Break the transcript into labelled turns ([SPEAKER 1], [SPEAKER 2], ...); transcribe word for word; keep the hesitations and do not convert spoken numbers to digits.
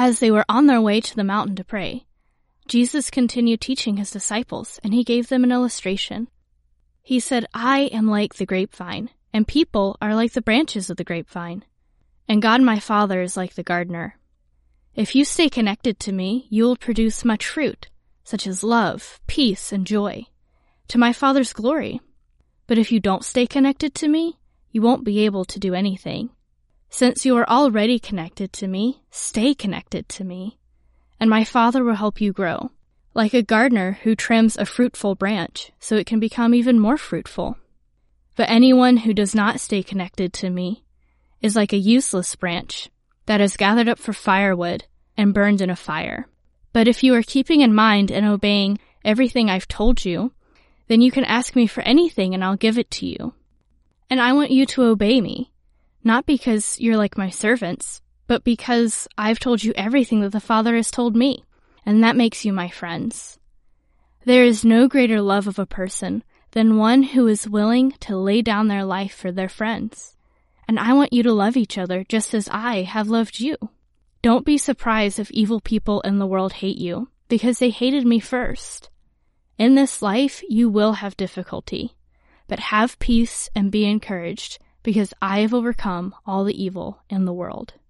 [SPEAKER 1] As they were on their way to the mountain to pray, Jesus continued teaching his disciples, and he gave them an illustration. He said, "I am like the grapevine, and people are like the branches of the grapevine. And God my Father is like the gardener. If you stay connected to me, you will produce much fruit, such as love, peace, and joy, to my Father's glory. But if you don't stay connected to me, you won't be able to do anything. Since you are already connected to me, stay connected to me, and my Father will help you grow, like a gardener who trims a fruitful branch so it can become even more fruitful. But anyone who does not stay connected to me is like a useless branch that is gathered up for firewood and burned in a fire. But if you are keeping in mind and obeying everything I've told you, then you can ask me for anything and I'll give it to you. And I want you to obey me, not because you're like my servants, but because I've told you everything that the Father has told me, and that makes you my friends. There is no greater love of a person than one who is willing to lay down their life for their friends. And I want you to love each other just as I have loved you. Don't be surprised if evil people in the world hate you, because they hated me first. In this life, you will have difficulty, but have peace and be encouraged, because I have overcome all the evil in the world."